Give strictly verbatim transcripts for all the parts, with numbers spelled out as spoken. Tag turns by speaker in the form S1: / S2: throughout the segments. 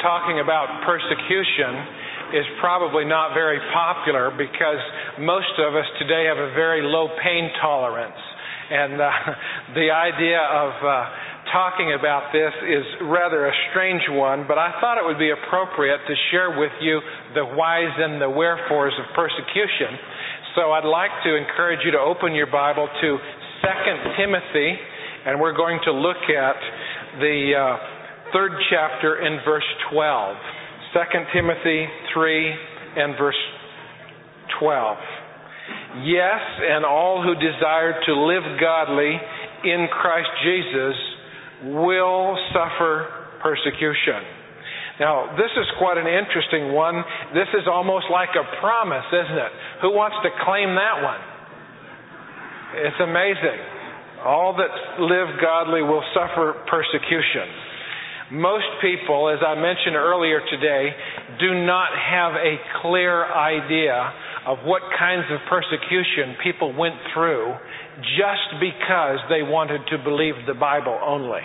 S1: talking about persecution is probably not very popular because most of us today have a very low pain tolerance. And uh, the idea of uh, talking about this is rather a strange one, but I thought it would be appropriate to share with you the whys and the wherefores of persecution. So I'd like to encourage you to open your Bible to Second Timothy, and we're going to look at the uh, third chapter in verse twelve. Second Timothy three and verse twelve. Yes, and all who desire to live godly in Christ Jesus will suffer persecution. Now, this is quite an interesting one. This is almost like a promise, isn't it? Who wants to claim that one? It's amazing. All that live godly will suffer persecution. Most people, as I mentioned earlier today, do not have a clear idea of what kinds of persecution people went through just because they wanted to believe the Bible only.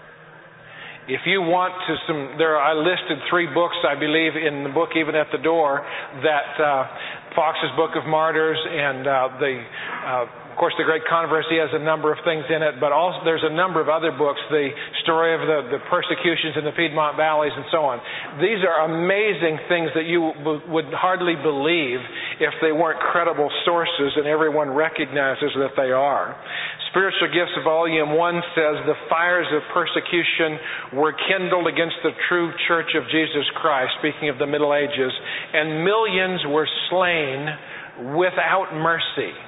S1: If you want to, some there I listed three books, I believe, in the book even at the door, that uh, Fox's Book of Martyrs and uh, the uh, Of course, The Great Controversy has a number of things in it, but also there's a number of other books, the story of the, the persecutions in the Piedmont Valleys and so on. These are amazing things that you w- would hardly believe if they weren't credible sources, and everyone recognizes that they are. Spiritual Gifts Volume one says, the fires of persecution were kindled against the true church of Jesus Christ, speaking of the Middle Ages, and millions were slain without mercy.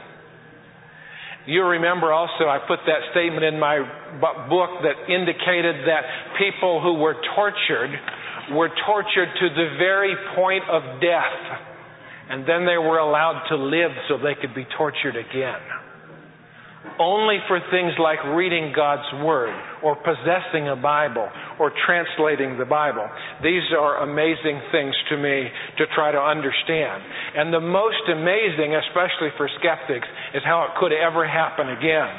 S1: You remember also I put that statement in my book that indicated that people who were tortured were tortured to the very point of death, and then they were allowed to live so they could be tortured again. Only for things like reading God's Word or possessing a Bible or translating the Bible. These are amazing things to me to try to understand. And the most amazing, especially for skeptics, is how it could ever happen again.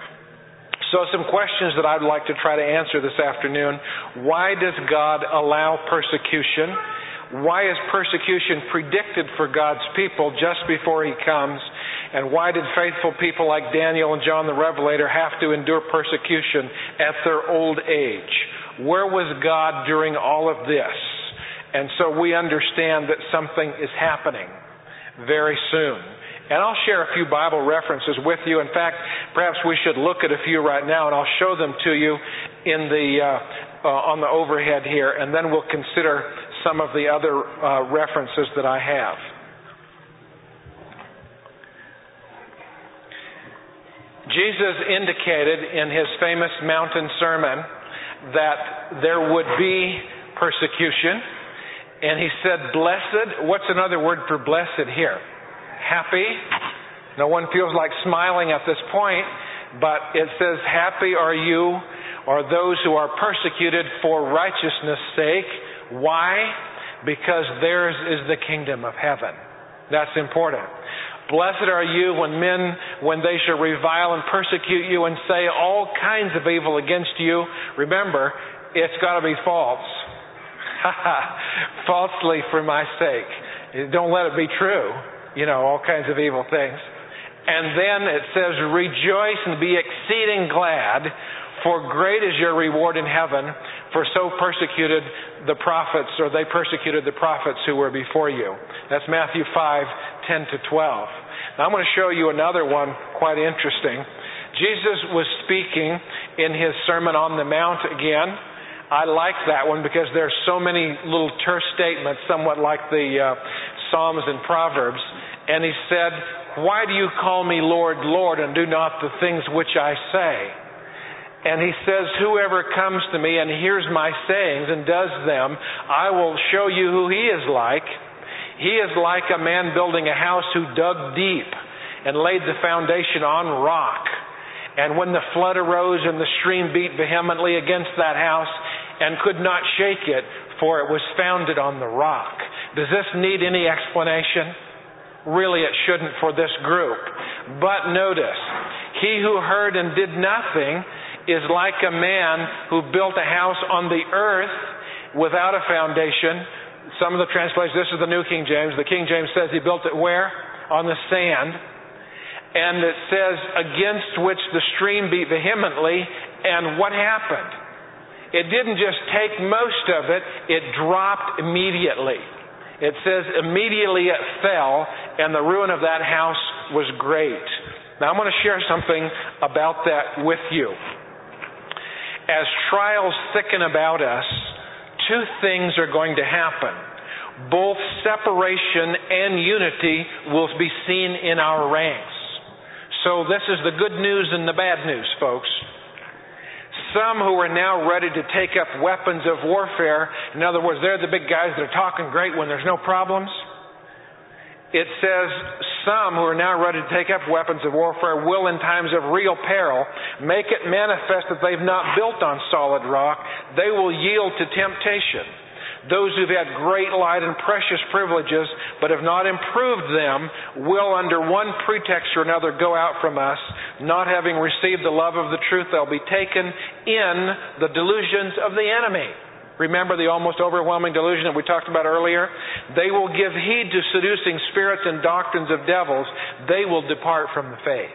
S1: So some questions that I'd like to try to answer this afternoon. Why does God allow persecution? Why is persecution predicted for God's people just before He comes? And why did faithful people like Daniel and John the Revelator have to endure persecution at their old age? Where was God during all of this? And so we understand that something is happening very soon. And I'll share a few Bible references with you. In fact, perhaps we should look at a few right now, and I'll show them to you in the uh, uh, on the overhead here, and then we'll consider some of the other uh, references that I have. Jesus indicated in His famous mountain sermon that there would be persecution. And He said, blessed. What's another word for blessed here? Happy. No one feels like smiling at this point, but it says, happy are you or those who are persecuted for righteousness' sake. Why? Because theirs is the kingdom of heaven. That's important. Blessed are you when men, when they shall revile and persecute you and say all kinds of evil against you. Remember, it's got to be false. Falsely for my sake. Don't let it be true. You know, all kinds of evil things. And then it says, rejoice and be exceeding glad, for great is your reward in heaven, for so persecuted the prophets, or they persecuted the prophets who were before you. That's Matthew five, ten to twelve. Now I'm going to show you another one quite interesting. Jesus was speaking in His Sermon on the Mount again. I like that one because there's so many little terse statements, somewhat like the uh, Psalms and Proverbs. And He said, why do you call me Lord, Lord, and do not the things which I say? And He says, whoever comes to me and hears my sayings and does them, I will show you who he is like. He is like a man building a house who dug deep and laid the foundation on rock. And when the flood arose and the stream beat vehemently against that house and could not shake it, for it was founded on the rock. Does this need any explanation? Really, it shouldn't for this group. But notice, he who heard and did nothing is like a man who built a house on the earth, without a foundation. Some of the translations, this is the New King James. The King James says he built it where? On the sand. And it says, against which the stream beat vehemently. And what happened? It didn't just take most of it, it dropped immediately. It says, immediately it fell, and the ruin of that house was great. Now I'm going to share something about that with you. As trials thicken about us, two things are going to happen. Both separation and unity will be seen in our ranks. So this is the good news and the bad news, folks. Some who are now ready to take up weapons of warfare, in other words, they're the big guys that are talking great when there's no problems. It says some who are now ready to take up weapons of warfare will in times of real peril make it manifest that they've not built on solid rock. They will yield to temptation. Those who've had great light and precious privileges but have not improved them will under one pretext or another go out from us, not having received the love of the truth. They'll be taken in the delusions of the enemy. Remember the almost overwhelming delusion that we talked about earlier? They will give heed to seducing spirits and doctrines of devils. They will depart from the faith.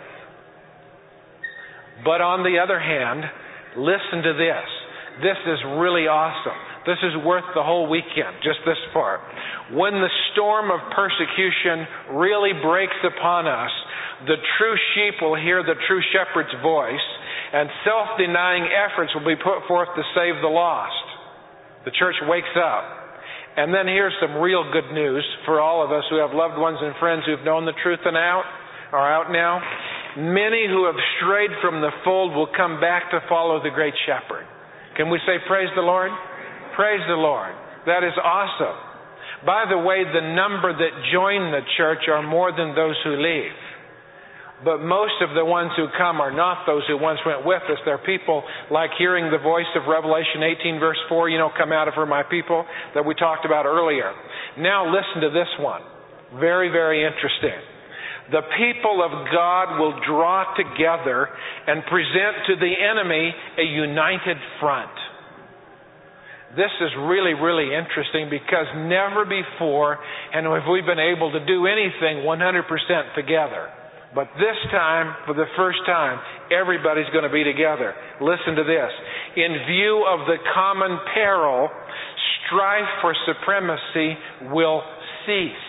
S1: But on the other hand, listen to this. This is really awesome. This is worth the whole weekend, just this part. When the storm of persecution really breaks upon us, the true sheep will hear the true shepherd's voice, and self-denying efforts will be put forth to save the lost. The church wakes up. And then here's some real good news for all of us who have loved ones and friends who've known the truth and out, are out now. Many who have strayed from the fold will come back to follow the great shepherd. Can we say praise the Lord? Praise the Lord. That is awesome. By the way, the number that join the church are more than those who leave. But most of the ones who come are not those who once went with us. They're people like hearing the voice of Revelation eighteen verse four, you know, come out of her, my people, that we talked about earlier. Now listen to this one. Very, very interesting. The people of God will draw together and present to the enemy a united front. This is really, really interesting because never before and have we been able to do anything one hundred percent together. But this time, for the first time, everybody's going to be together. Listen to this. In view of the common peril, strife for supremacy will cease.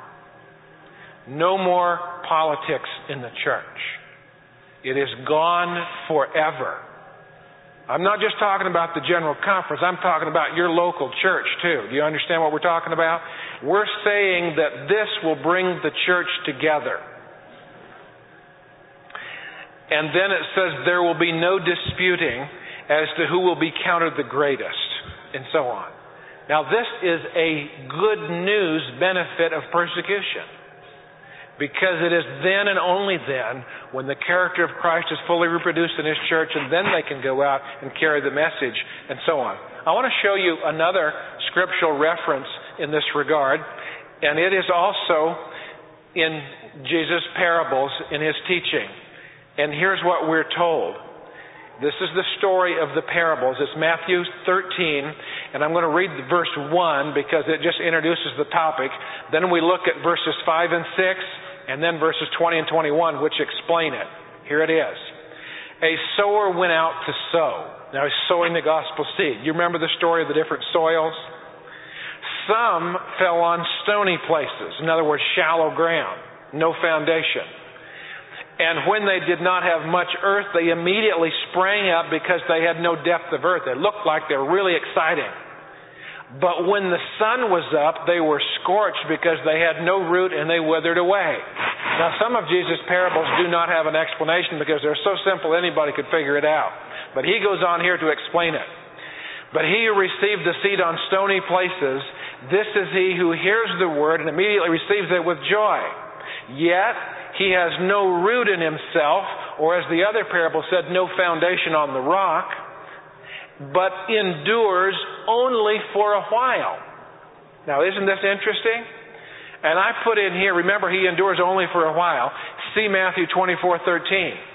S1: No more politics in the church. It is gone forever. I'm not just talking about the general conference. I'm talking about your local church too. Do you understand what we're talking about? We're saying that this will bring the church together. And then it says there will be no disputing as to who will be counted the greatest, and so on. Now this is a good news benefit of persecution. Because it is then and only then when the character of Christ is fully reproduced in His church, and then they can go out and carry the message and so on. I want to show you another scriptural reference in this regard, and it is also in Jesus' parables in His teaching. And here's what we're told. This is the story of the parables. It's Matthew thirteen, and I'm going to read verse one because it just introduces the topic. Then we look at verses five and six, and then verses twenty and twenty-one, which explain it. Here it is. A sower went out to sow. Now he's sowing the gospel seed. You remember the story of the different soils? Some fell on stony places. In other words, shallow ground. No foundation. And when they did not have much earth, they immediately sprang up because they had no depth of earth. They looked like they were really exciting. But when the sun was up, they were scorched because they had no root and they withered away. Now, some of Jesus' parables do not have an explanation because they're so simple anybody could figure it out. But he goes on here to explain it. But he who received the seed on stony places, this is he who hears the word and immediately receives it with joy. Yet he has no root in himself, or as the other parable said, no foundation on the rock, but endures only for a while. Now, isn't this interesting? And I put in here, remember, he endures only for a while. See Matthew twenty-four thirteen.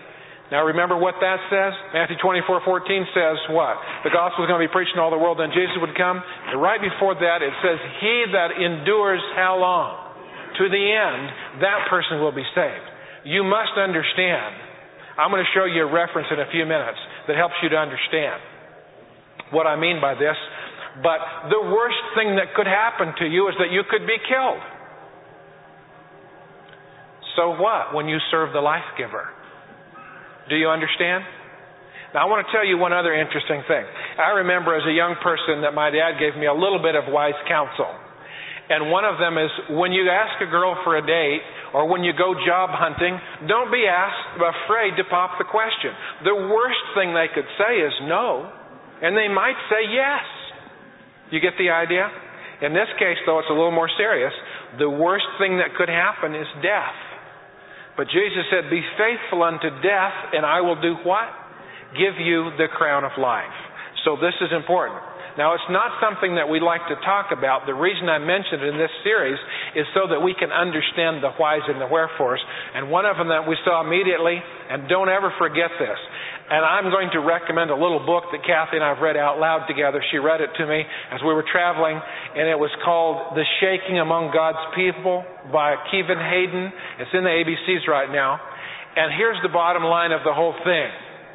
S1: Now remember what that says? Matthew twenty-four fourteen says what? The gospel is going to be preached in all the world, then Jesus would come. And right before that it says, he that endures how long? To the end, that person will be saved. You must understand. I'm going to show you a reference in a few minutes that helps you to understand what I mean by this. But the worst thing that could happen to you is that you could be killed. So what when you serve the life giver? Do you understand? Now I want to tell you one other interesting thing. I remember as a young person that my dad gave me a little bit of wise counsel. And one of them is, when you ask a girl for a date or when you go job hunting, don't be asked, afraid to pop the question. The worst thing they could say is no. And they might say yes. You get the idea? In this case, though, it's a little more serious. The worst thing that could happen is death. But Jesus said, be faithful unto death, and I will do what? Give you the crown of life. So this is important. Now, it's not something that we like to talk about. The reason I mentioned it in this series is so that we can understand the whys and the wherefores. And one of them that we saw immediately, and don't ever forget this, and I'm going to recommend a little book that Kathy and I have read out loud together. She read it to me as we were traveling, and it was called The Shaking Among God's People by Kevin Hayden. It's in the A B Cs right now. And here's the bottom line of the whole thing.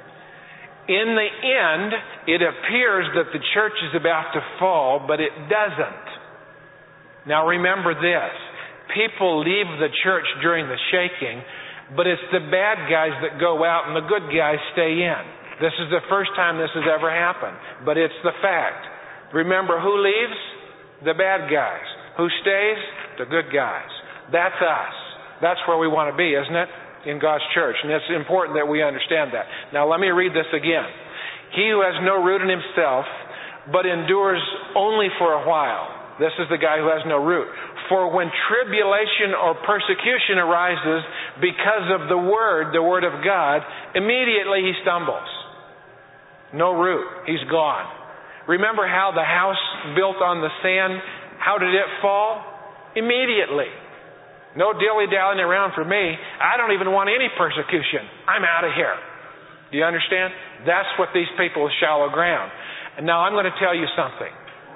S1: In the end, it appears that the church is about to fall, but it doesn't. Now remember this. People leave the church during the shaking, but it's the bad guys that go out and the good guys stay in. This is the first time this has ever happened, but it's the fact. Remember, who leaves? The bad guys. Who stays? The good guys. That's us. That's where we want to be, isn't it? In God's church. And it's important that we understand that. Now let me read this again. He who has no root in himself, but endures only for a while. This is the guy who has no root. For when tribulation or persecution arises because of the word, the word of God, immediately he stumbles. No root. He's gone. Remember how the house built on the sand, how did it fall? Immediately. No dilly-dallying around for me. I don't even want any persecution. I'm out of here. Do you understand? That's what these people with shallow ground. And now I'm going to tell you something.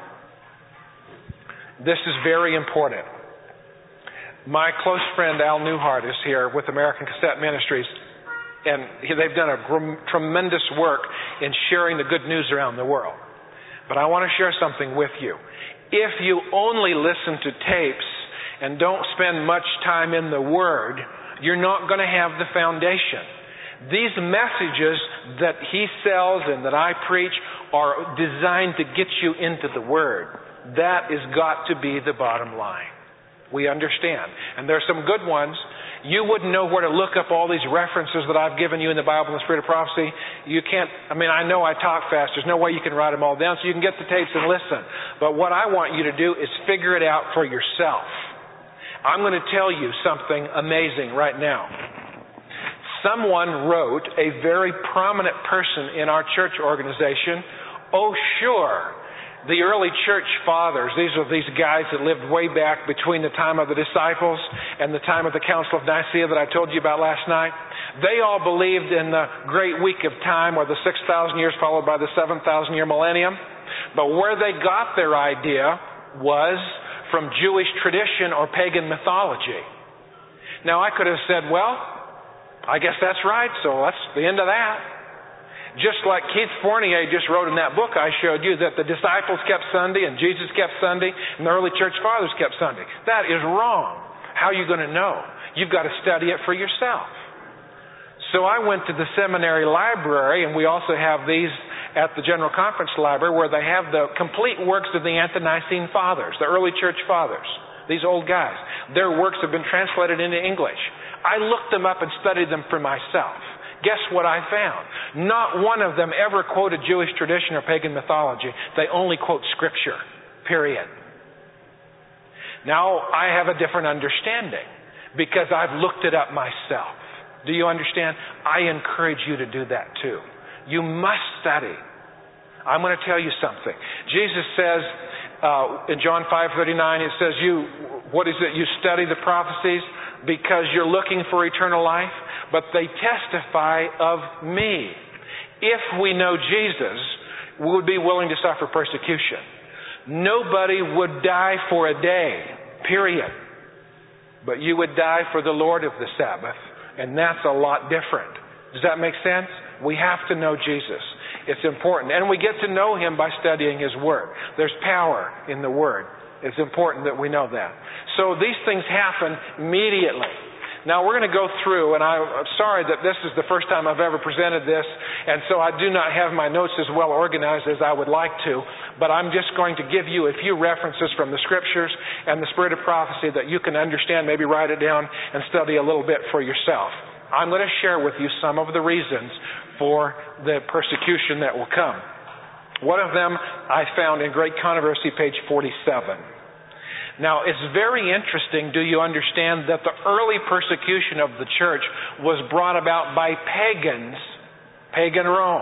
S1: This is very important. My close friend Al Newhart is here with American Cassette Ministries, and they've done a gr- tremendous work in sharing the good news around the world. But I want to share something with you. If you only listen to tapes and don't spend much time in the Word, you're not going to have the foundation. These messages that he sells and that I preach are designed to get you into the Word. That has got to be the bottom line. We understand. And there are some good ones. You wouldn't know where to look up all these references that I've given you in the Bible and the Spirit of Prophecy. You can't, I mean, I know I talk fast. There's no way you can write them all down, so you can get the tapes and listen. But what I want you to do is figure it out for yourself. I'm going to tell you something amazing right now. Someone wrote, a very prominent person in our church organization, oh sure, the early church fathers, these are these guys that lived way back between the time of the disciples and the time of the Council of Nicaea that I told you about last night. They all believed in the great week of time, or the six thousand years followed by the seven thousand year millennium. But where they got their idea was from Jewish tradition or pagan mythology. Now I could have said, well, I guess that's right, so that's the end of that. Just like Keith Fournier just wrote in that book I showed you that the disciples kept Sunday and Jesus kept Sunday and the early church fathers kept Sunday. That is wrong. How are you going to know? You've got to study it for yourself. So I went to the seminary library, and we also have these at the General Conference Library, where they have the complete works of the Ante-Nicene Fathers, the early church fathers, these old guys. Their works have been translated into English. I looked them up and studied them for myself. Guess what I found? Not one of them ever quoted Jewish tradition or pagan mythology. They only quote Scripture, period. Now, I have a different understanding because I've looked it up myself. Do you understand? I encourage you to do that too. You must study. I'm going to tell you something. Jesus says uh, in John five thirty-nine, it says, "You, what is it? You study the prophecies because you're looking for eternal life. but they testify of me. If we know Jesus, we would be willing to suffer persecution. Nobody would die for a day, period. But you would die for the Lord of the Sabbath, and that's a lot different. Does that make sense? We have to know Jesus. It's important. And we get to know Him by studying His Word. There's power in the Word. It's important that we know that. So these things happen immediately. Now we're going to go through, and I'm sorry that this is the first time I've ever presented this, and so I do not have my notes as well organized as I would like to, but I'm just going to give you a few references from the Scriptures and the Spirit of prophecy that you can understand, maybe write it down and study a little bit for yourself. I'm going to share with you some of the reasons for the persecution that will come. One of them I found in Great Controversy, page forty-seven. Now, it's very interesting, do you understand, that the early persecution of the church was brought about by pagans, pagan Rome.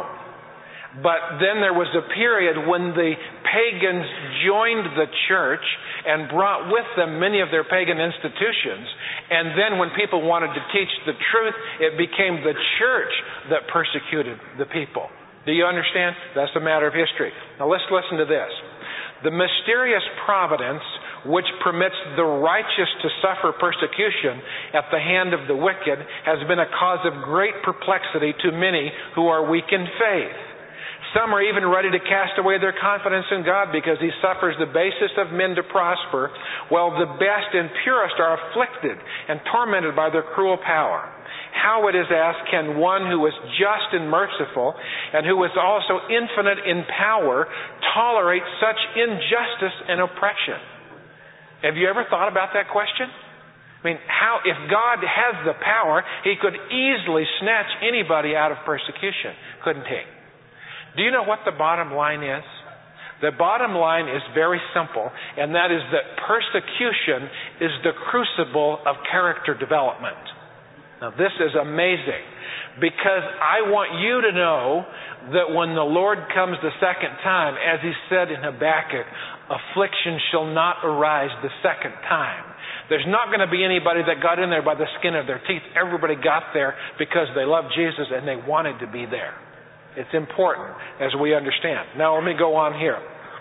S1: But then there was a period when the pagans joined the church and brought with them many of their pagan institutions. And then when people wanted to teach the truth, it became the church that persecuted the people. Do you understand? That's a matter of history. Now let's listen to this. The mysterious providence which permits the righteous to suffer persecution at the hand of the wicked has been a cause of great perplexity to many who are weak in faith. Some are even ready to cast away their confidence in God because He suffers the basest of men to prosper, while the best and purest are afflicted and tormented by their cruel power. How, it is asked, can one who is just and merciful and who is also infinite in power tolerate such injustice and oppression? Have you ever thought about that question? I mean, how, if God has the power, He could easily snatch anybody out of persecution, couldn't He? Do you know what the bottom line is? The bottom line is very simple, and that is that persecution is the crucible of character development. Now, this is amazing, because I want you to know that when the Lord comes the second time, as He said in Habakkuk, affliction shall not arise the second time. There's not going to be anybody that got in there by the skin of their teeth. Everybody got there because they loved Jesus and they wanted to be there. It's important as we understand. Now let me go on here.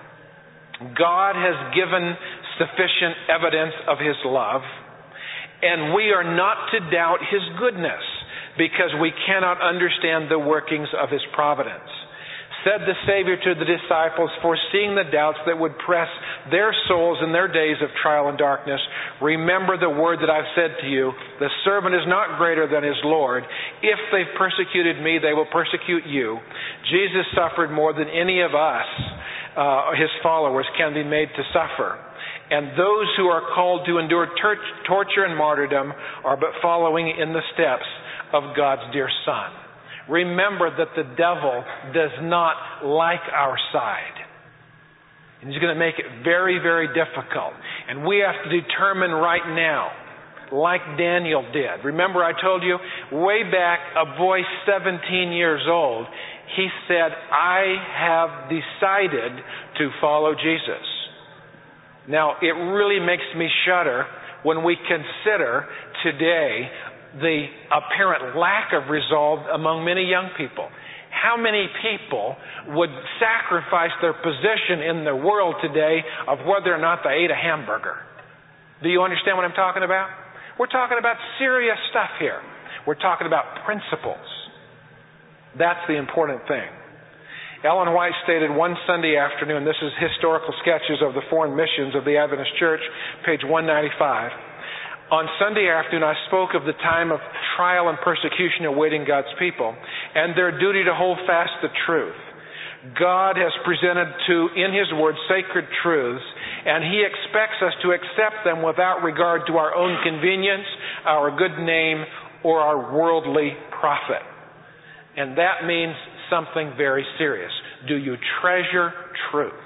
S1: God has given sufficient evidence of His love, and we are not to doubt His goodness because we cannot understand the workings of His providence. Said the Savior to the disciples, foreseeing the doubts that would press their souls in their days of trial and darkness, remember the word that I've said to you, the servant is not greater than his Lord. If they've persecuted me, they will persecute you. Jesus suffered more than any of us, uh, His followers, can be made to suffer. And those who are called to endure tor- torture and martyrdom are but following in the steps of God's dear Son. Remember that the devil does not like our side. And he's going to make it very, very difficult. And we have to determine right now, like Daniel did. Remember I told you, way back, a boy seventeen years old, he said, I have decided to follow Jesus. Now, it really makes me shudder when we consider today the apparent lack of resolve among many young people. How many people would sacrifice their position in the world today of whether or not they ate a hamburger? Do you understand what I'm talking about? We're talking about serious stuff here. We're talking about principles. That's the important thing. Ellen White stated one Sunday afternoon, this is Historical Sketches of the Foreign Missions of the Adventist Church, page one ninety-five. On Sunday afternoon, I spoke of the time of trial and persecution awaiting God's people and their duty to hold fast the truth. God has presented to, in His Word, sacred truths, and He expects us to accept them without regard to our own convenience, our good name, or our worldly profit. And that means something very serious. Do you treasure truth?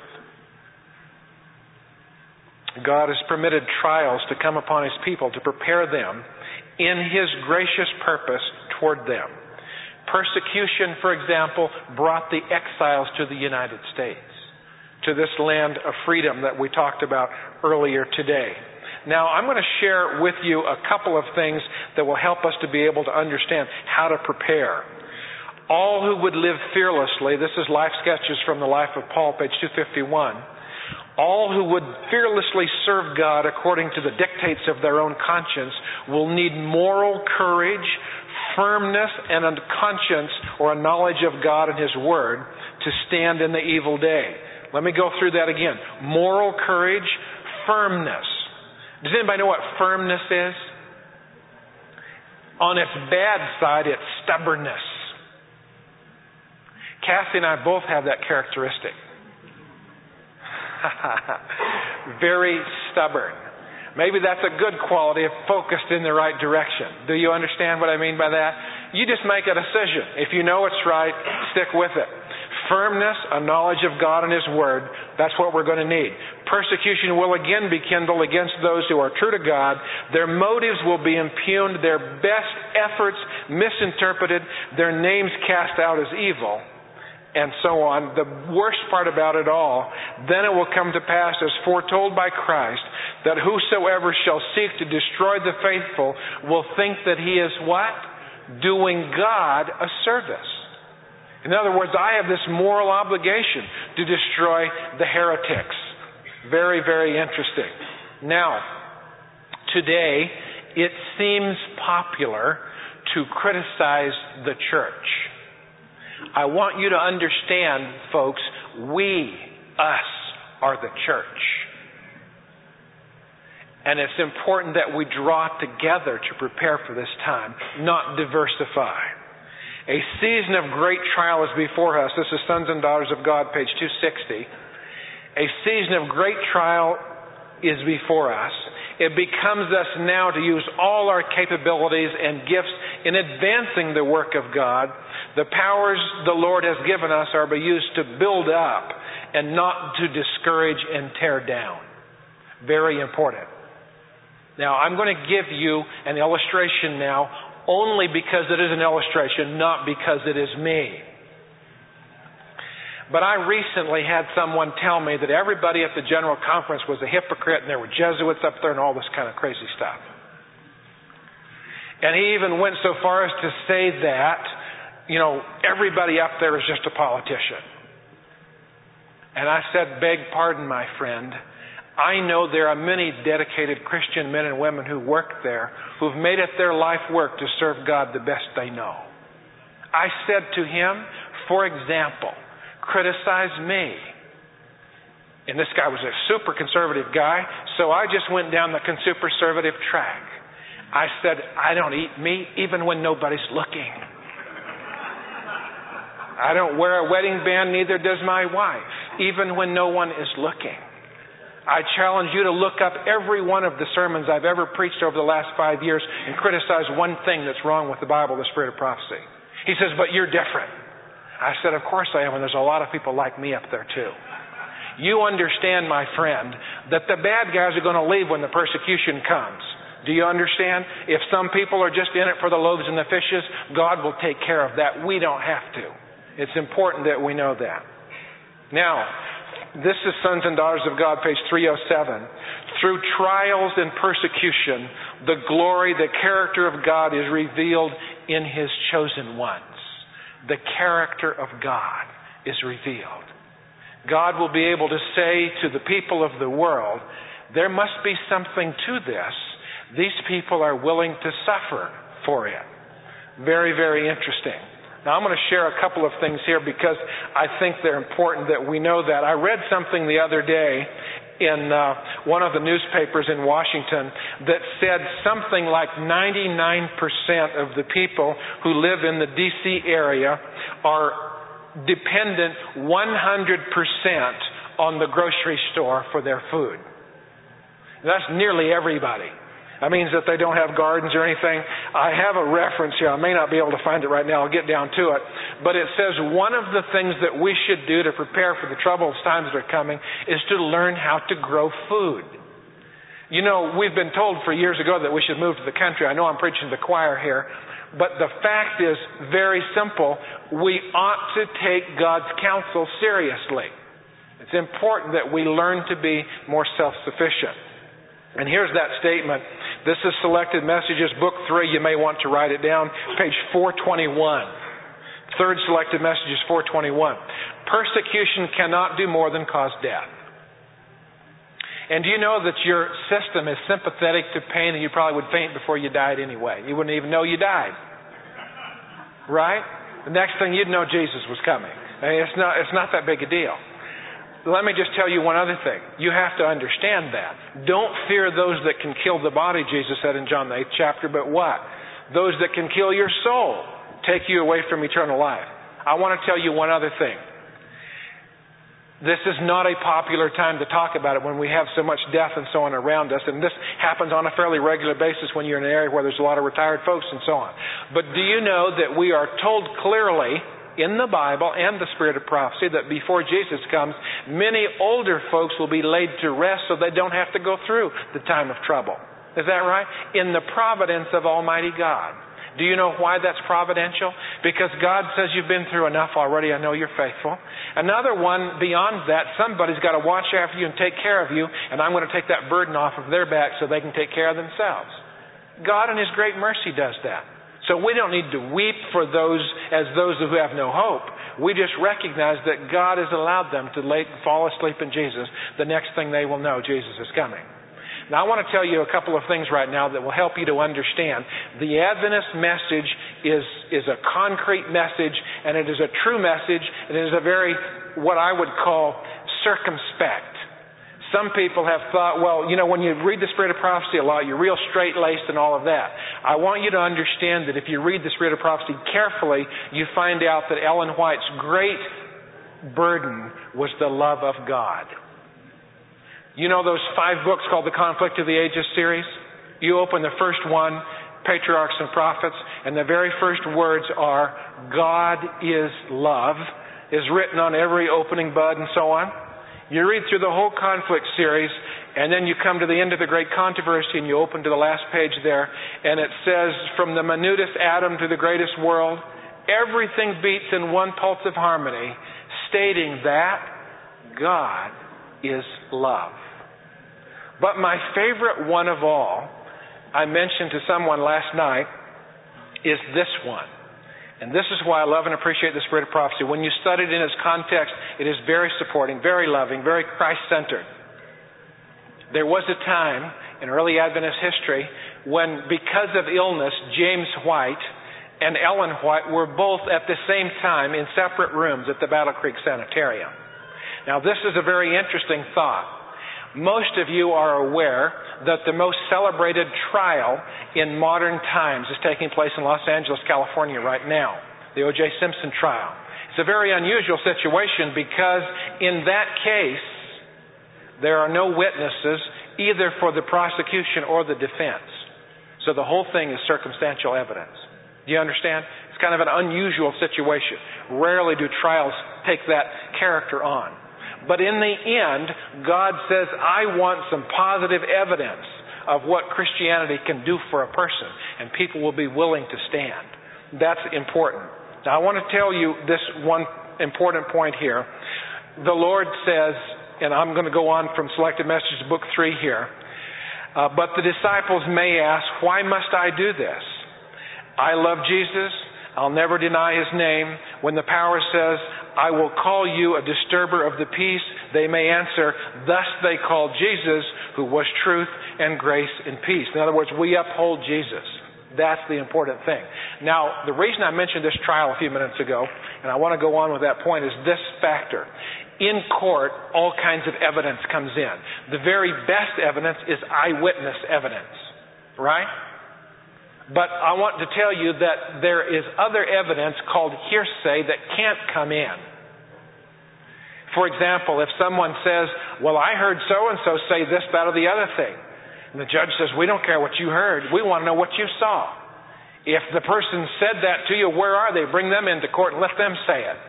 S1: God has permitted trials to come upon His people to prepare them in His gracious purpose toward them. Persecution, for example, brought the exiles to the United States, to this land of freedom that we talked about earlier today. Now, I'm going to share with you a couple of things that will help us to be able to understand how to prepare. All who would live fearlessly, this is Life Sketches from the Life of Paul, page two fifty-one. All who would fearlessly serve God according to the dictates of their own conscience will need moral courage, firmness, and a conscience or a knowledge of God and His Word to stand in the evil day. Let me go through that again. Moral courage, firmness. Does anybody know what firmness is? On its bad side, it's stubbornness. Kathy and I both have that characteristic. Very stubborn. Maybe that's a good quality if focused in the right direction. Do you understand what I mean by that? You just make a decision. If you know it's right, stick with it. Firmness, a knowledge of God and His Word, that's what we're going to need. Persecution will again be kindled against those who are true to God. Their motives will be impugned, their best efforts misinterpreted, their names cast out as evil, and so on. The worst part about it all, then it will come to pass as foretold by Christ, that whosoever shall seek to destroy the faithful will think that he is what? Doing God a service. In other words, I have this moral obligation to destroy the heretics. Very, very interesting. Now, today, it seems popular to criticize the church. I want you to understand, folks, we, us, are the church. And it's important that we draw together to prepare for this time, not diversify. A season of great trial is before us. This is Sons and Daughters of God, page two sixty. A season of great trial is before us. It becomes us now to use all our capabilities and gifts in advancing the work of God. The powers the Lord has given us are to be used to build up and not to discourage and tear down. Very important. Now, I'm going to give you an illustration now, only because it is an illustration, not because it is me. But I recently had someone tell me that everybody at the General Conference was a hypocrite and there were Jesuits up there and all this kind of crazy stuff. And he even went so far as to say that, you know, everybody up there is just a politician. And I said, beg pardon, my friend. I know there are many dedicated Christian men and women who work there who've made it their life work to serve God the best they know. I said to him, for example, criticize me. And this guy was a super conservative guy, so I just went down the super conservative track. I said, I don't eat meat even when nobody's looking. I don't wear a wedding band, neither does my wife, even when no one is looking. I challenge you to look up every one of the sermons I've ever preached over the last five years and criticize one thing that's wrong with the Bible, the spirit of prophecy. He says, but you're different. I said, of course I am, and there's a lot of people like me up there too. You understand, my friend, that the bad guys are going to leave when the persecution comes. Do you understand? If some people are just in it for the loaves and the fishes, God will take care of that. We don't have to. It's important that we know that. Now, this is Sons and Daughters of God, page three oh seven. Through trials and persecution, the glory, the character of God is revealed in His chosen ones. The character of God is revealed. God will be able to say to the people of the world, there must be something to this. These people are willing to suffer for it. Very, very interesting. Now, I'm going to share a couple of things here because I think they're important that we know that. I read something the other day in uh, one of the newspapers in Washington that said something like ninety-nine percent of the people who live in the D C area are dependent one hundred percent on the grocery store for their food. That's nearly everybody. That means that they don't have gardens or anything. I have a reference here. I may not be able to find it right now. I'll get down to it. But it says one of the things that we should do to prepare for the troublous times that are coming is to learn how to grow food. You know, we've been told for years ago that we should move to the country. I know I'm preaching to the choir here. But the fact is very simple. We ought to take God's counsel seriously. It's important that we learn to be more self-sufficient. And here's that statement. This is Selected Messages, Book three. You may want to write it down. Page four twenty-one. Third Selected Messages, four twenty-one. Persecution cannot do more than cause death. And do you know that your system is sympathetic to pain, and you probably would faint before you died anyway? You wouldn't even know you died. Right? The next thing you'd know, Jesus was coming. I mean, it's not, it's not that big a deal. Let me just tell you one other thing. You have to understand that. Don't fear those that can kill the body, Jesus said in John the eighth chapter, but what? Those that can kill your soul, take you away from eternal life. I want to tell you one other thing. This is not a popular time to talk about it when we have so much death and so on around us. And this happens on a fairly regular basis when you're in an area where there's a lot of retired folks and so on. But do you know that we are told clearly in the Bible and the spirit of prophecy that before Jesus comes, many older folks will be laid to rest so they don't have to go through the time of trouble. Is that right? In the providence of Almighty God. Do you know why that's providential? Because God says you've been through enough already. I know you're faithful. Another one beyond that, somebody's got to watch after you and take care of you, and I'm going to take that burden off of their back so they can take care of themselves. God in His great mercy does that. So we don't need to weep for those as those who have no hope. We just recognize that God has allowed them to lay, fall asleep in Jesus. The next thing they will know, Jesus is coming. Now, I want to tell you a couple of things right now that will help you to understand. The Adventist message is, is a concrete message, and it is a true message, and it is a very, what I would call, circumspect. Some people have thought, well, you know, when you read the Spirit of Prophecy a lot, you're real straight-laced and all of that. I want you to understand that if you read the Spirit of Prophecy carefully, you find out that Ellen White's great burden was the love of God. You know those five books called the Conflict of the Ages series? You open the first one, Patriarchs and Prophets, and the very first words are, God is love, is written on every opening bud and so on. You read through the whole Conflict series, and then you come to the end of the Great Controversy, and you open to the last page there, and it says, from the minutest atom to the greatest world, everything beats in one pulse of harmony, stating that God is love. But my favorite one of all, I mentioned to someone last night, is this one. And this is why I love and appreciate the Spirit of Prophecy. When you study it in its context, it is very supporting, very loving, very Christ-centered. There was a time in early Adventist history when, because of illness, James White and Ellen White were both at the same time in separate rooms at the Battle Creek Sanitarium. Now, this is a very interesting thought. Most of you are aware that the most celebrated trial in modern times is taking place in Los Angeles, California right now, the O J Simpson trial. It's a very unusual situation because in that case, there are no witnesses either for the prosecution or the defense. So the whole thing is circumstantial evidence. Do you understand? It's kind of an unusual situation. Rarely do trials take that character on. But in the end, God says, I want some positive evidence of what Christianity can do for a person, and people will be willing to stand. That's important. Now, I want to tell you this one important point here. The Lord says, and I'm going to go on from Selected Messages, Book three here, uh, but the disciples may ask, why must I do this? I love Jesus. I'll never deny His name. When the power says, I will call you a disturber of the peace, they may answer, thus they called Jesus, who was truth and grace and peace. In other words, we uphold Jesus. That's the important thing. Now, the reason I mentioned this trial a few minutes ago, and I want to go on with that point, is this factor. In court, all kinds of evidence comes in. The very best evidence is eyewitness evidence, right? But I want to tell you that there is other evidence called hearsay that can't come in. For example, if someone says, well, I heard so-and-so say this, that, or the other thing. And the judge says, we don't care what you heard. We want to know what you saw. If the person said that to you, where are they? Bring them into court and let them say it.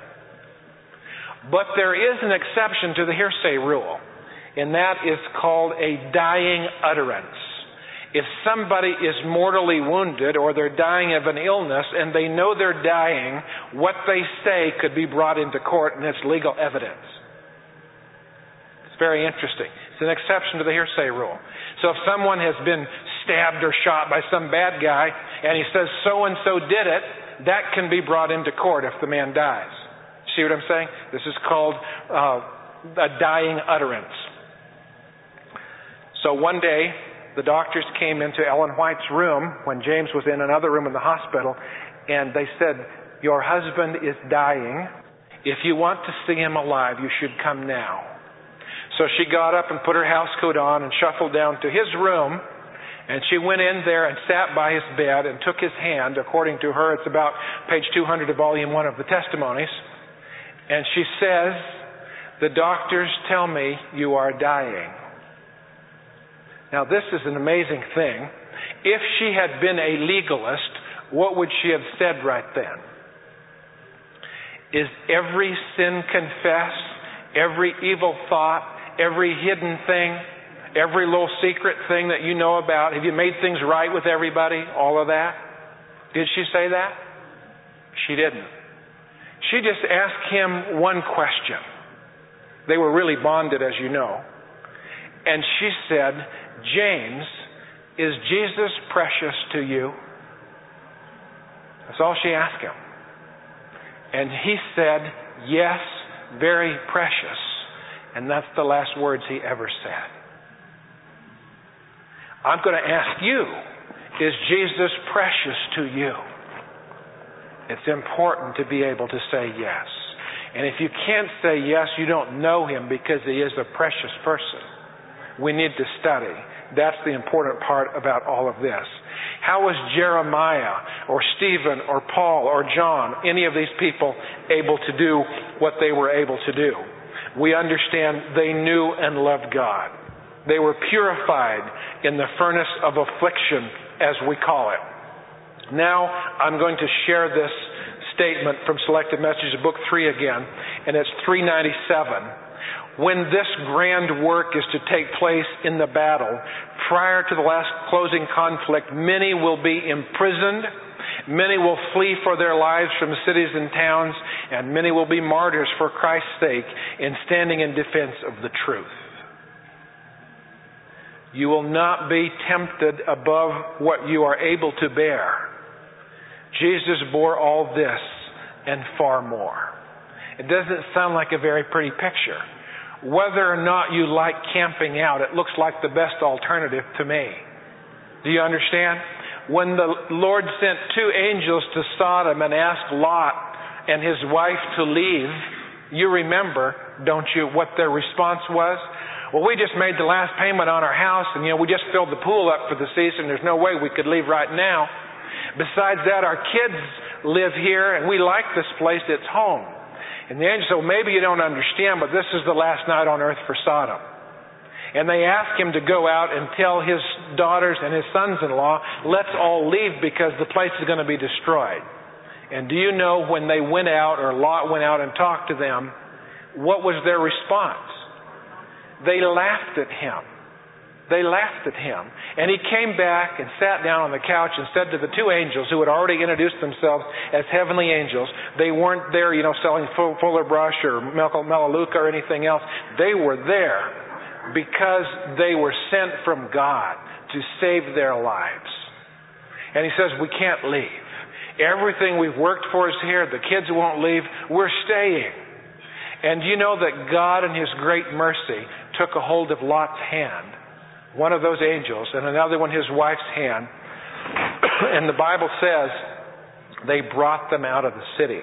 S1: But there is an exception to the hearsay rule, and that is called a dying utterance. If somebody is mortally wounded or they're dying of an illness and they know they're dying, what they say could be brought into court and it's legal evidence. It's very interesting. It's an exception to the hearsay rule. So if someone has been stabbed or shot by some bad guy and he says so-and-so did it, that can be brought into court if the man dies. See what I'm saying? This is called uh, a dying utterance. So one day, the doctors came into Ellen White's room when James was in another room in the hospital, and they said, "Your husband is dying. If you want to see him alive, you should come now." So she got up and put her house coat on and shuffled down to his room, and she went in there and sat by his bed and took his hand. According to her, it's about page two hundred of volume one of the Testimonies. And she says, "The doctors tell me you are dying." Now, this is an amazing thing. If she had been a legalist, what would she have said right then? Is every sin confessed? Every evil thought? Every hidden thing? Every little secret thing that you know about? Have you made things right with everybody? All of that? Did she say that? She didn't. She just asked him one question. They were really bonded, as you know. And she said, "James, is Jesus precious to you?" That's all she asked him. And he said, "Yes, very precious." And that's the last words he ever said. I'm going to ask you, is Jesus precious to you? It's important to be able to say yes. And if you can't say yes, you don't know him because he is a precious person. We need to study. That's the important part about all of this. How was Jeremiah or Stephen or Paul or John, any of these people, able to do what they were able to do? We understand they knew and loved God. They were purified in the furnace of affliction, as we call it. Now, I'm going to share this statement from Selected Messages, Book three again, and it's three ninety-seven. When this grand work is to take place in the battle, prior to the last closing conflict, many will be imprisoned, many will flee for their lives from cities and towns, and many will be martyrs for Christ's sake in standing in defense of the truth. You will not be tempted above what you are able to bear. Jesus bore all this and far more. It doesn't sound like a very pretty picture. Whether or not you like camping out, it looks like the best alternative to me. Do you understand? When the Lord sent two angels to Sodom and asked Lot and his wife to leave, you remember, don't you, what their response was? Well, we just made the last payment on our house, and you know, we just filled the pool up for the season. There's no way we could leave right now. Besides that, our kids live here, and we like this place. It's home. And the angel said, well, maybe you don't understand, but this is the last night on earth for Sodom. And they asked him to go out and tell his daughters and his sons-in-law, let's all leave because the place is going to be destroyed. And do you know when they went out, or Lot went out and talked to them, what was their response? They laughed at him. They laughed at him. And he came back and sat down on the couch and said to the two angels who had already introduced themselves as heavenly angels, they weren't there, you know, selling Fuller Brush or Melaleuca or anything else. They were there because they were sent from God to save their lives. And he says, we can't leave. Everything we've worked for is here. The kids won't leave. We're staying. And you know that God in his great mercy took a hold of Lot's hand, one of those angels, and another one his wife's hand. And the Bible says they brought them out of the city.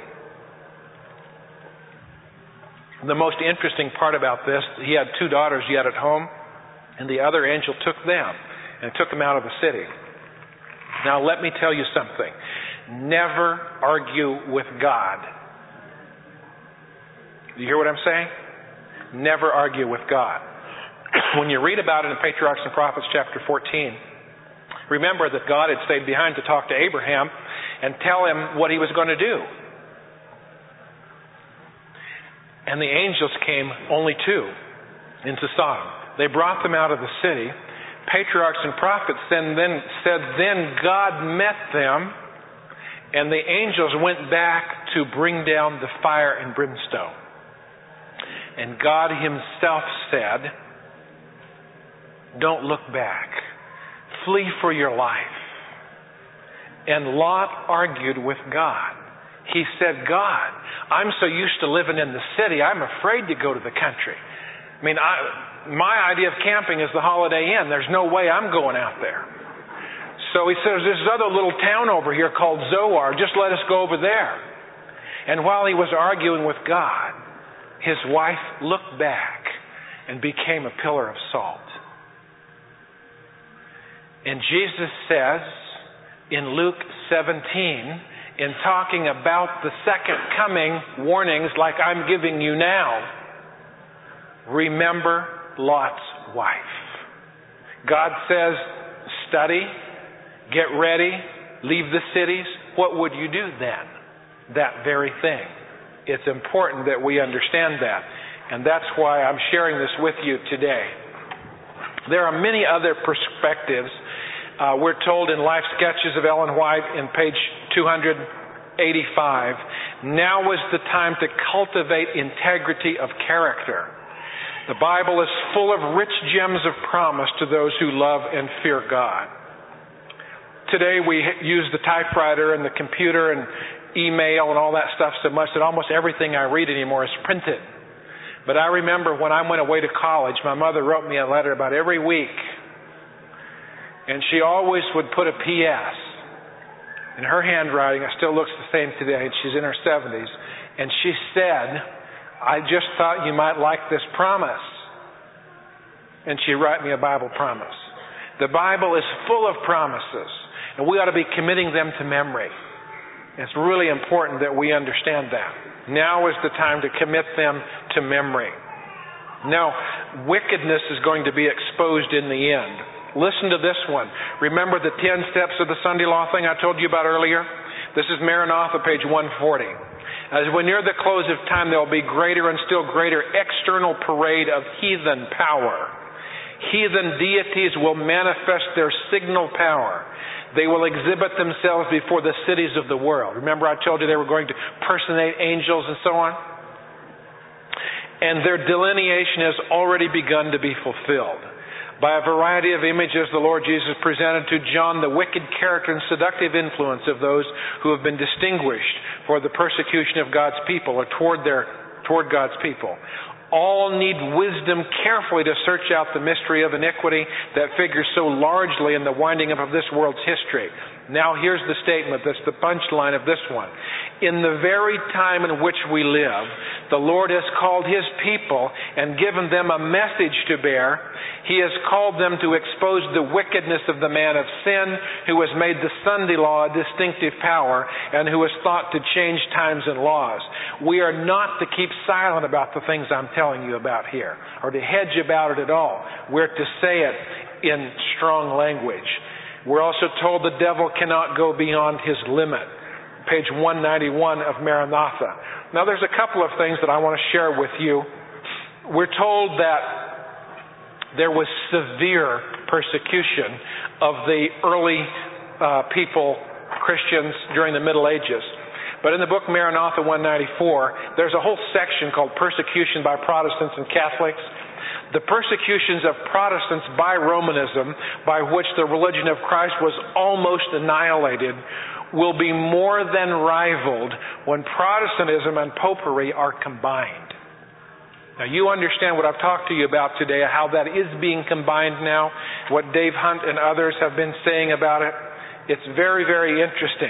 S1: The most interesting part about this, he had two daughters yet at home, and the other angel took them and took them out of the city. Now let me tell you something. Never argue with God. Do you hear what I'm saying? Never argue with God. When you read about it in Patriarchs and Prophets chapter fourteen, remember that God had stayed behind to talk to Abraham and tell him what he was going to do. And the angels came, only two, into Sodom. They brought them out of the city. Patriarchs and Prophets then, then said, then God met them, and the angels went back to bring down the fire and brimstone. And God himself said, Don't look back. Flee for your life. And Lot argued with God. He said, God, I'm so used to living in the city, I'm afraid to go to the country. I mean, I, my idea of camping is the Holiday Inn. There's no way I'm going out there. So he says, there's this other little town over here called Zoar. Just let us go over there. And while he was arguing with God, his wife looked back and became a pillar of salt. And Jesus says in Luke seventeen, in talking about the second coming warnings like I'm giving you now, remember Lot's wife. God says, study, get ready, leave the cities. What would you do then? That very thing. It's important that we understand that. And that's why I'm sharing this with you today. There are many other perspectives. Uh, we're told in Life Sketches of Ellen White in page two eighty-five, now is the time to cultivate integrity of character. The Bible is full of rich gems of promise to those who love and fear God. Today we use the typewriter and the computer and email and all that stuff so much that almost everything I read anymore is printed. But I remember when I went away to college, my mother wrote me a letter about every week. And she always would put a P S in her handwriting. It still looks the same today. She's in her seventies. And she said, I just thought you might like this promise. And she'd write me a Bible promise. The Bible is full of promises. And we ought to be committing them to memory. It's really important that we understand that. Now is the time to commit them to memory. Now, wickedness is going to be exposed in the end. Listen to this one. Remember the ten steps of the Sunday law thing I told you about earlier? This is Maranatha, page one forty. As we near the close of time, there will be greater and still greater external parade of heathen power. Heathen deities will manifest their signal power. They will exhibit themselves before the cities of the world. Remember I told you they were going to personate angels and so on? And their delineation has already begun to be fulfilled. By a variety of images, the Lord Jesus presented to John the wicked character and seductive influence of those who have been distinguished for the persecution of God's people or toward their toward God's people. All need wisdom carefully to search out the mystery of iniquity that figures so largely in the winding up of this world's history. Now here's the statement that's the punchline of this one. In the very time in which we live, the Lord has called His people and given them a message to bear. He has called them to expose the wickedness of the man of sin who has made the Sunday law a distinctive power and who has thought to change times and laws. We are not to keep silent about the things I'm telling you about here or to hedge about it at all. We're to say it in strong language. We're also told the devil cannot go beyond his limit. Page one ninety-one of Maranatha. Now there's a couple of things that I want to share with you. We're told that there was severe persecution of the early uh, people, Christians, during the Middle Ages. But in the book Maranatha one ninety-four, there's a whole section called Persecution by Protestants and Catholics. The persecutions of Protestants by Romanism, by which the religion of Christ was almost annihilated, will be more than rivaled when Protestantism and popery are combined. Now you understand what I've talked to you about today, how that is being combined now, what Dave Hunt and others have been saying about it. It's very, very interesting.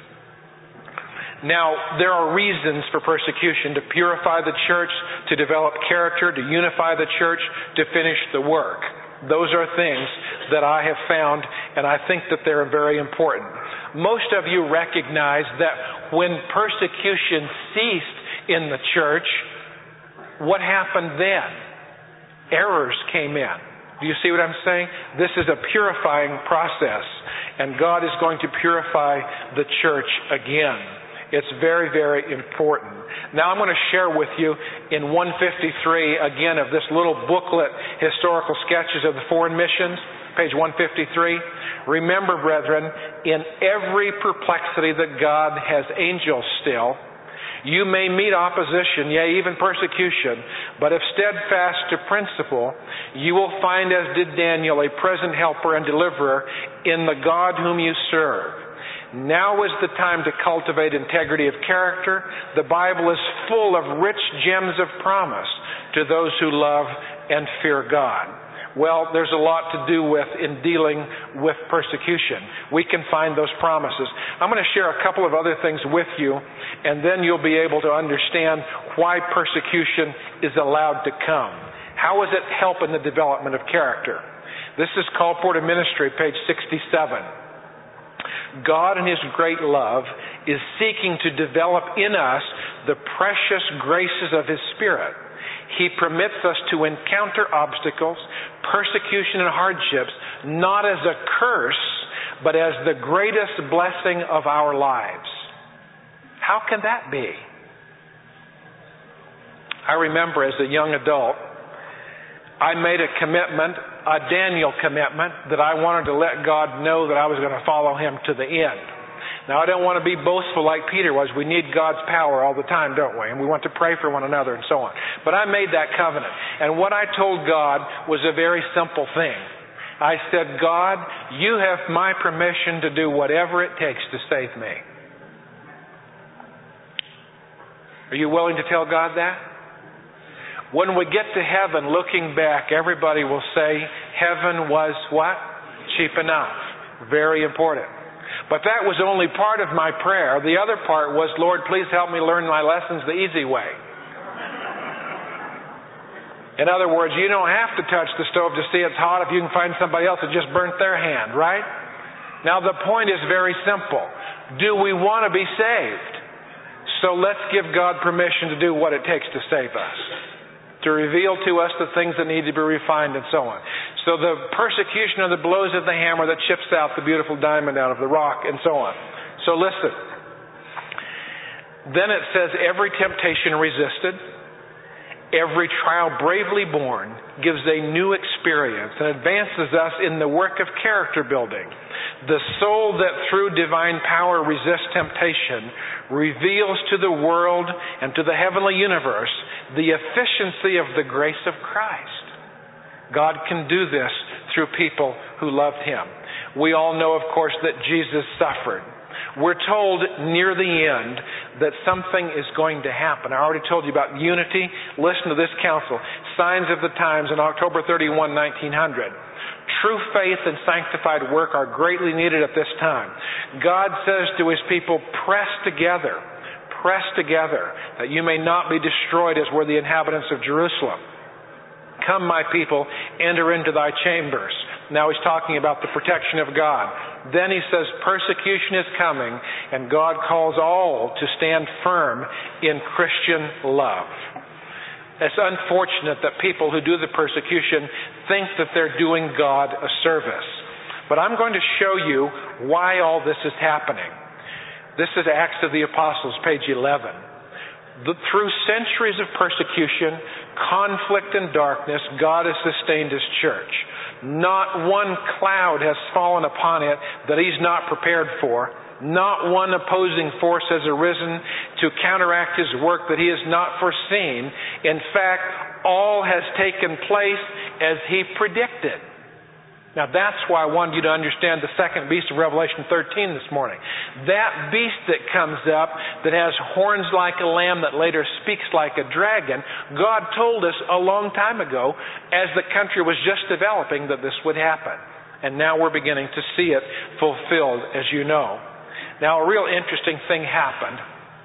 S1: Now, there are reasons for persecution: to purify the church, to develop character, to unify the church, to finish the work. Those are things that I have found, and I think that they're very important. Most of you recognize that when persecution ceased in the church, what happened then? Errors came in. Do you see what I'm saying? This is a purifying process, and God is going to purify the church again. It's very, very important. Now I'm going to share with you in one fifty-three, again, of this little booklet, Historical Sketches of the Foreign Missions, page one fifty-three. Remember, brethren, in every perplexity that God has angels still, You may meet opposition, yea, even persecution, but if steadfast to principle, you will find, as did Daniel, a present helper and deliverer in the God whom you serve. Now is the time to cultivate integrity of character. The Bible is full of rich gems of promise to those who love and fear God. Well, there's a lot to do with in dealing with persecution. We can find those promises. I'm going to share a couple of other things with you, and then you'll be able to understand why persecution is allowed to come. How is it helping the development of character? This is called Port of Ministry, page sixty-seven. God in His great love is seeking to develop in us the precious graces of His Spirit. He permits us to encounter obstacles, persecution, and hardships, not as a curse, but as the greatest blessing of our lives. How can that be? I remember as a young adult, I made a commitment, a Daniel commitment, that I wanted to let God know that I was going to follow Him to the end. Now, I don't want to be boastful like Peter was. We need God's power all the time, don't we? And we want to pray for one another and so on. But I made that covenant. And what I told God was a very simple thing. I said, God, you have my permission to do whatever it takes to save me. Are you willing to tell God that? When we get to heaven, looking back, everybody will say, heaven was what? Cheap enough. Very important. But that was only part of my prayer. The other part was, Lord, please help me learn my lessons the easy way. In other words, you don't have to touch the stove to see it's hot if you can find somebody else that just burnt their hand, right? Now the point is very simple. Do we want to be saved? So let's give God permission to do what it takes to save us, to reveal to us the things that need to be refined and so on. So the persecution are the blows of the hammer that chips out the beautiful diamond out of the rock and so on. So listen. Then it says, every temptation resisted, every trial bravely borne gives a new experience and advances us in the work of character building. The soul that through divine power resists temptation reveals to the world and to the heavenly universe the efficiency of the grace of Christ. God can do this through people who loved Him. We all know, of course, that Jesus suffered. We're told near the end that something is going to happen. I already told you about unity. Listen to this counsel. Signs of the Times on October thirty-first, nineteen hundred. True faith and sanctified work are greatly needed at this time. God says to His people, press together, press together, that you may not be destroyed as were the inhabitants of Jerusalem. Come, my people, enter into thy chambers. Now He's talking about the protection of God. Then He says persecution is coming, and God calls all to stand firm in Christian love. It's unfortunate that people who do the persecution think that they're doing God a service. But I'm going to show you why all this is happening. This is Acts of the Apostles, page eleven. The, through centuries of persecution, conflict, and darkness, God has sustained His church. Not one cloud has fallen upon it that He's not prepared for. Not one opposing force has arisen to counteract His work that He has not foreseen. In fact, all has taken place as He predicted. Now that's why I wanted you to understand the second beast of Revelation thirteen this morning. That beast that comes up, that has horns like a lamb, that later speaks like a dragon, God told us a long time ago, as the country was just developing, that this would happen. And now we're beginning to see it fulfilled, as you know. Now a real interesting thing happened.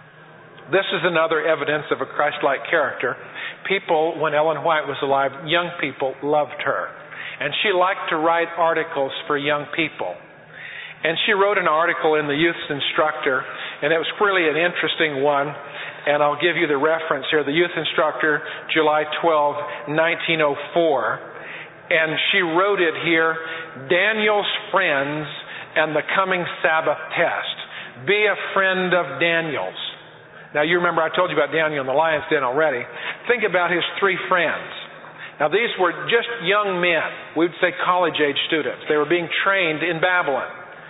S1: This is another evidence of a Christ-like character. People, when Ellen White was alive, young people loved her. And she liked to write articles for young people. And she wrote an article in the Youth's Instructor, and it was really an interesting one. And I'll give you the reference here. The Youth Instructor, July twelfth, nineteen oh four. And she wrote it here, Daniel's Friends and the Coming Sabbath Test. Be a friend of Daniel's. Now you remember I told you about Daniel in the lion's den already. Think about his three friends. Now these were just young men. We would say college-age students. They were being trained in Babylon.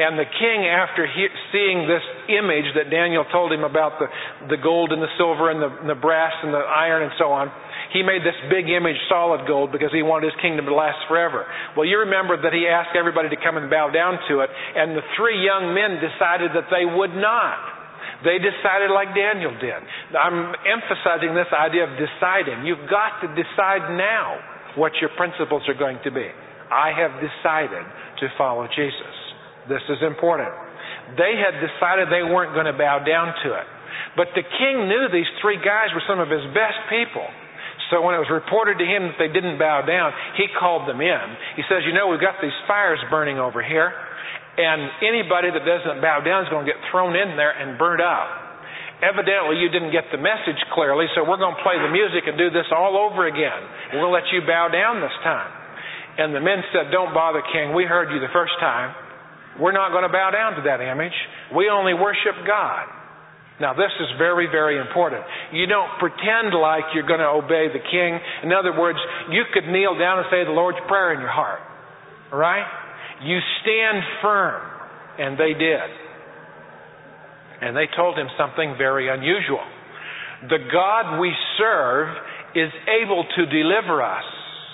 S1: And the king, after he, seeing this image that Daniel told him about the, the gold and the silver and the, and the brass and the iron and so on, he made this big image solid gold because he wanted his kingdom to last forever. Well, you remember that he asked everybody to come and bow down to it, and the three young men decided that they would not. They decided like Daniel did. I'm emphasizing this idea of deciding. You've got to decide now what your principles are going to be. I have decided to follow Jesus. This is important. They had decided they weren't going to bow down to it. But the king knew these three guys were some of his best people. So when it was reported to him that they didn't bow down, he called them in. He says, you know, we've got these fires burning over here, and anybody that doesn't bow down is going to get thrown in there and burnt up. Evidently, you didn't get the message clearly, so we're going to play the music and do this all over again. We'll let you bow down this time. And the men said, don't bother, king. We heard you the first time. We're not going to bow down to that image. We only worship God. Now, this is very, very important. You don't pretend like you're going to obey the king. In other words, you could kneel down and say the Lord's Prayer in your heart. All right? You stand firm. And they did. And they told him something very unusual. The God we serve is able to deliver us.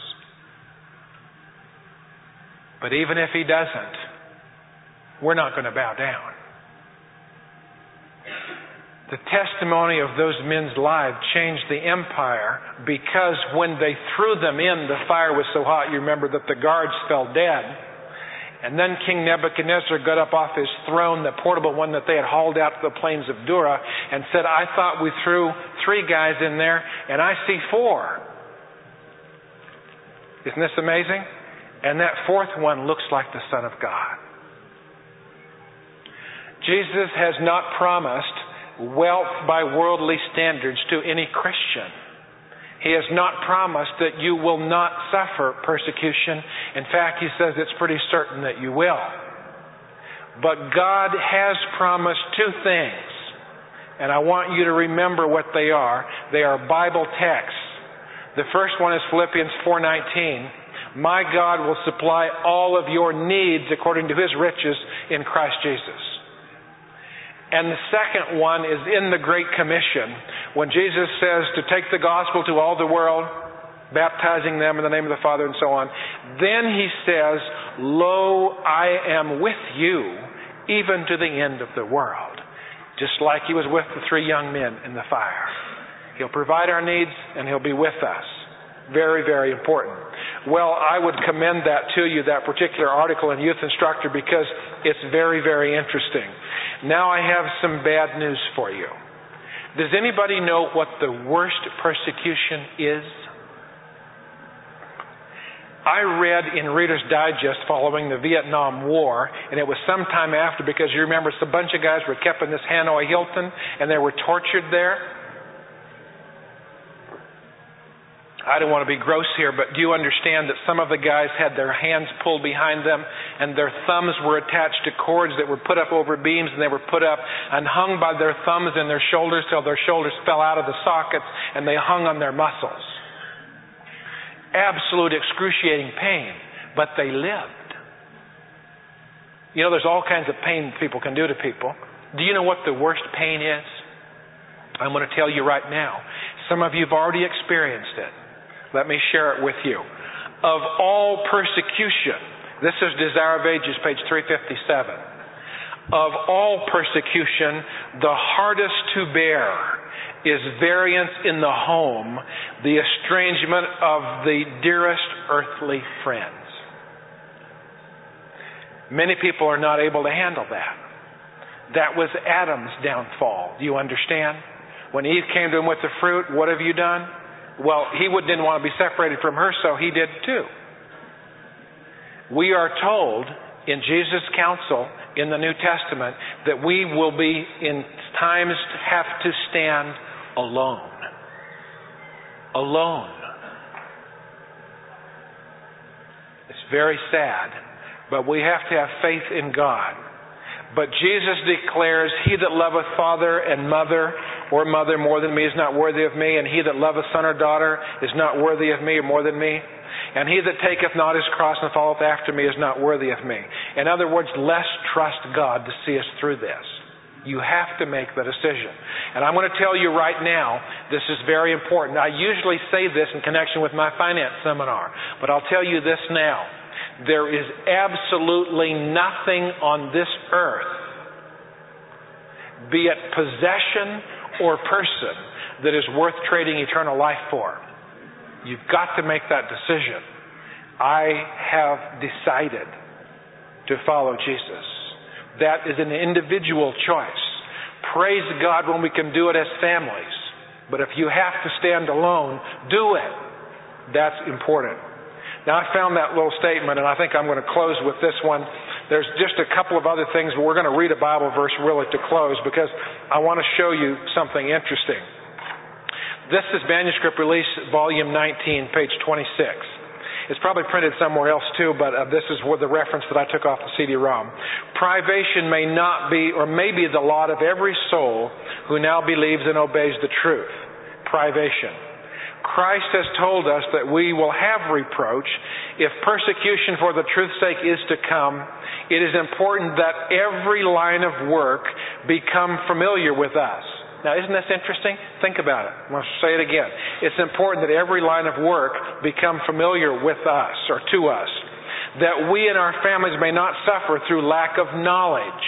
S1: But even if he doesn't, we're not going to bow down. The testimony of those men's lives changed the empire because when they threw them in, the fire was so hot, you remember that the guards fell dead. And then King Nebuchadnezzar got up off his throne, the portable one that they had hauled out to the plains of Dura, and said, I thought we threw three guys in there, and I see four. Isn't this amazing? And that fourth one looks like the Son of God. Jesus has not promised wealth by worldly standards to any Christian. He has not promised that you will not suffer persecution. In fact, he says it's pretty certain that you will. But God has promised two things, and I want you to remember what they are. They are Bible texts. The first one is Philippians four nineteen. My God will supply all of your needs according to his riches in Christ Jesus. And the second one is in the Great Commission, when Jesus says to take the gospel to all the world, baptizing them in the name of the Father and so on. Then he says, lo, I am with you even to the end of the world. Just like he was with the three young men in the fire. He'll provide our needs and he'll be with us. Very, very important. Well, I would commend that to you, that particular article in Youth Instructor, because it's very, very interesting. Now I have some bad news for you. Does anybody know what the worst persecution is? I read in Reader's Digest following the Vietnam War, and it was sometime after, because you remember a bunch of guys were kept in this Hanoi Hilton, and they were tortured there. I don't want to be gross here, but do you understand that some of the guys had their hands pulled behind them and their thumbs were attached to cords that were put up over beams, and they were put up and hung by their thumbs and their shoulders till their shoulders fell out of the sockets and they hung on their muscles. Absolute excruciating pain, but they lived. You know, there's all kinds of pain people can do to people. Do you know what the worst pain is? I'm going to tell you right now. Some of you have already experienced it. Let me share it with you. Of all persecution, this is Desire of Ages, page three fifty-seven. Of all persecution, the hardest to bear is variance in the home, the estrangement of the dearest earthly friends. Many people are not able to handle that. That was Adam's downfall. Do you understand? When Eve came to him with the fruit, what have you done? Well, he didn't want to be separated from her, so he did too. We are told in Jesus' counsel in the New Testament that we will be in times have to stand alone. Alone. It's very sad, but we have to have faith in God. But Jesus declares, he that loveth father and mother or mother more than me is not worthy of me, and he that loveth son or daughter is not worthy of me or more than me. And he that taketh not his cross and followeth after me is not worthy of me. In other words, let's trust God to see us through this. You have to make the decision. And I'm going to tell you right now, this is very important. I usually say this in connection with my finance seminar, but I'll tell you this now. There is absolutely nothing on this earth, be it possession or person, that is worth trading eternal life for. You've got to make that decision. I have decided to follow Jesus. That is an individual choice. Praise God when we can do it as families. But if you have to stand alone, do it. That's important. Now, I found that little statement, and I think I'm going to close with this one. There's just a couple of other things, but we're going to read a Bible verse really to close because I want to show you something interesting. This is Manuscript Release, Volume nineteen, page twenty-six. It's probably printed somewhere else too, but uh, this is where the reference that I took off the C D ROM. Privation may not be, or may be the lot of every soul who now believes and obeys the truth. Privation. Christ has told us that we will have reproach. If persecution for the truth's sake is to come, it is important that every line of work become familiar with us. Now, isn't this interesting? Think about it. I'm going to say it again. It's important that every line of work become familiar with us or to us, that we and our families may not suffer through lack of knowledge.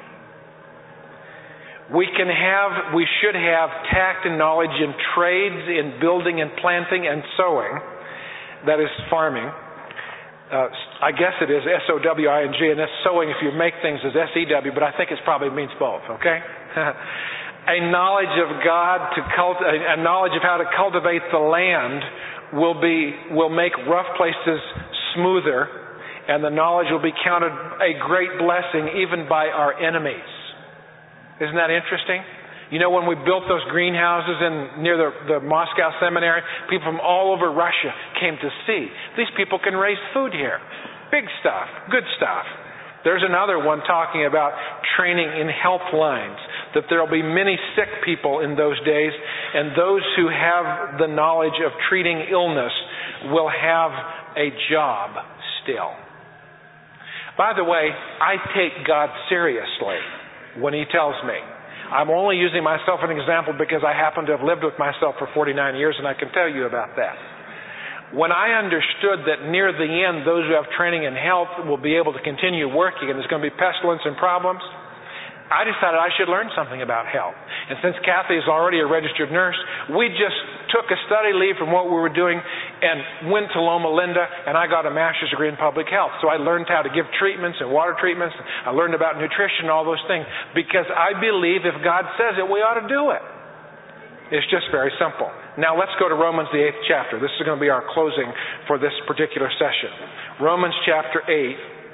S1: We can have, we should have tact and knowledge in trades, in building and planting and sowing. That is farming. Uh, I guess it is S O W I N G, and that's sowing if you make things as S E W, but I think it probably means both, okay? A knowledge of God, to cult- a knowledge of how to cultivate the land will be will make rough places smoother, and the knowledge will be counted a great blessing even by our enemies. Isn't that interesting? You know, when we built those greenhouses in near the, the Moscow Seminary, people from all over Russia came to see. These people can raise food here. Big stuff. Good stuff. There's another one talking about training in health lines, that there will be many sick people in those days, and those who have the knowledge of treating illness will have a job still. By the way, I take God seriously when He tells me. I'm only using myself as an example because I happen to have lived with myself for forty-nine years, and I can tell you about that. When I understood that near the end, those who have training in health will be able to continue working and there's going to be pestilence and problems, I decided I should learn something about health. And since Kathy is already a registered nurse, we just took a study leave from what we were doing and went to Loma Linda, and I got a master's degree in public health. So I learned how to give treatments and water treatments. I learned about nutrition and all those things because I believe if God says it, we ought to do it. It's just very simple. Now let's go to Romans the eighth chapter. This is going to be our closing for this particular session. Romans chapter eight.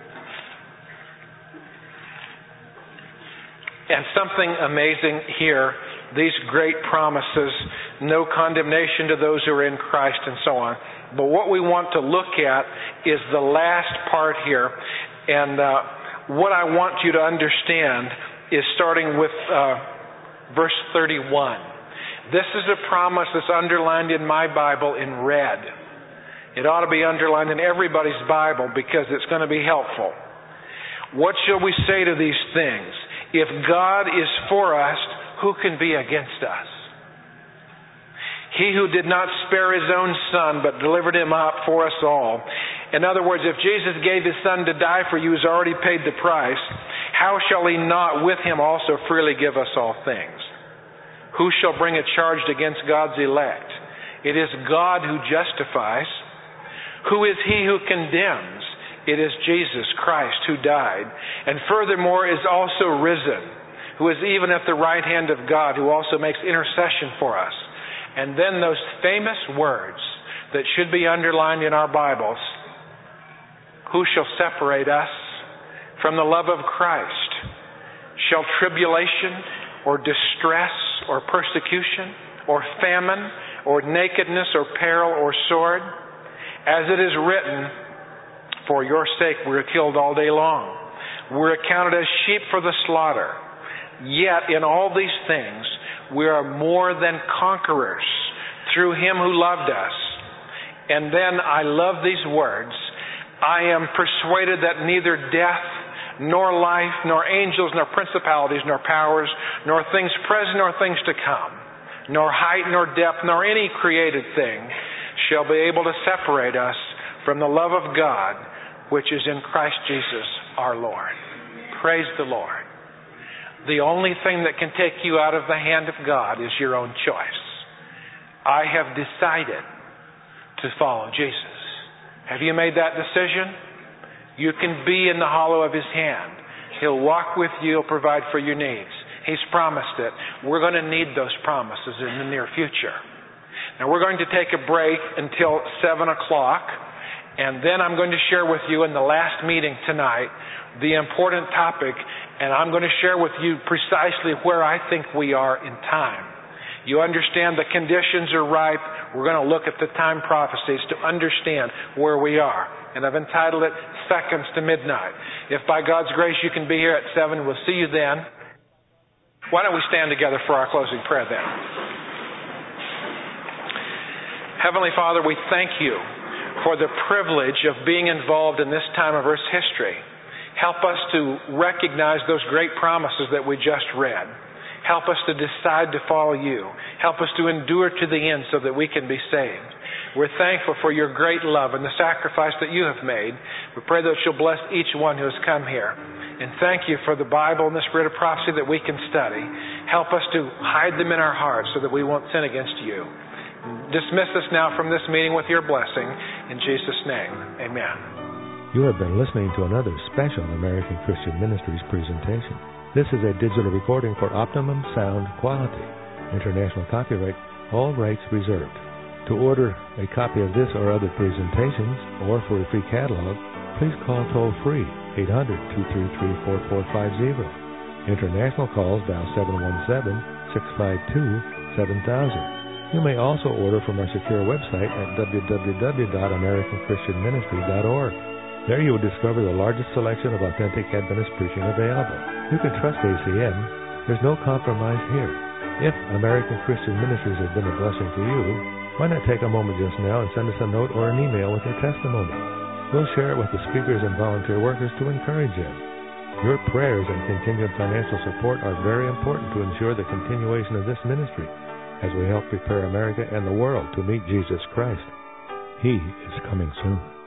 S1: And something amazing here, these great promises, no condemnation to those who are in Christ and so on. But what we want to look at is the last part here. And uh, what I want you to understand is starting with uh, verse thirty-one. This is a promise that's underlined in my Bible in red. It ought to be underlined in everybody's Bible because it's going to be helpful. What shall we say to these things? If God is for us, who can be against us? He who did not spare His own Son, but delivered Him up for us all. In other words, if Jesus gave His Son to die for you, He's already paid the price. How shall He not with Him also freely give us all things? Who shall bring a charge against God's elect? It is God who justifies. Who is he who condemns? It is Jesus Christ who died, and furthermore is also risen, who is even at the right hand of God, who also makes intercession for us. And then those famous words that should be underlined in our Bibles. Who shall separate us from the love of Christ? Shall tribulation or distress or persecution or famine or nakedness or peril or sword? As it is written, for your sake we are killed all day long. We're accounted as sheep for the slaughter. Yet in all these things we are more than conquerors through Him who loved us. And then I love these words. I am persuaded that neither death nor life, nor angels, nor principalities, nor powers, nor things present, nor things to come, nor height, nor depth, nor any created thing shall be able to separate us from the love of God, which is in Christ Jesus our Lord. Praise the Lord. The only thing that can take you out of the hand of God is your own choice. I have decided to follow Jesus. Have you made that decision? You can be in the hollow of His hand. He'll walk with you. He'll provide for your needs. He's promised it. We're going to need those promises in the near future. Now we're going to take a break until seven o'clock. And then I'm going to share with you in the last meeting tonight the important topic. And I'm going to share with you precisely where I think we are in time. You understand the conditions are ripe. We're going to look at the time prophecies to understand where we are. And I've entitled it Seconds to Midnight. If by God's grace you can be here at seven, we'll see you then. Why don't we stand together for our closing prayer then? Heavenly Father, we thank you for the privilege of being involved in this time of Earth's history. Help us to recognize those great promises that we just read. Help us to decide to follow you. Help us to endure to the end so that we can be saved. We're thankful for your great love and the sacrifice that you have made. We pray that you'll bless each one who has come here. And thank you for the Bible and the spirit of prophecy that we can study. Help us to hide them in our hearts so that we won't sin against you. Dismiss us now from this meeting with your blessing. In Jesus' name, amen.
S2: You have been listening to another special American Christian Ministries presentation. This is a digital recording for optimum sound quality. International copyright, all rights reserved. To order a copy of this or other presentations, or for a free catalog, please call toll-free eight hundred, two three three, four four five zero. International calls dial seven one seven, six five two, seven thousand. You may also order from our secure website at w w w dot american christian ministry dot org. There you will discover the largest selection of authentic Adventist preaching available. You can trust A C M. There's no compromise here. If American Christian Ministries has been a blessing to you, why not take a moment just now and send us a note or an email with your testimony? We'll share it with the speakers and volunteer workers to encourage them. Your prayers and continued financial support are very important to ensure the continuation of this ministry as we help prepare America and the world to meet Jesus Christ. He is coming soon.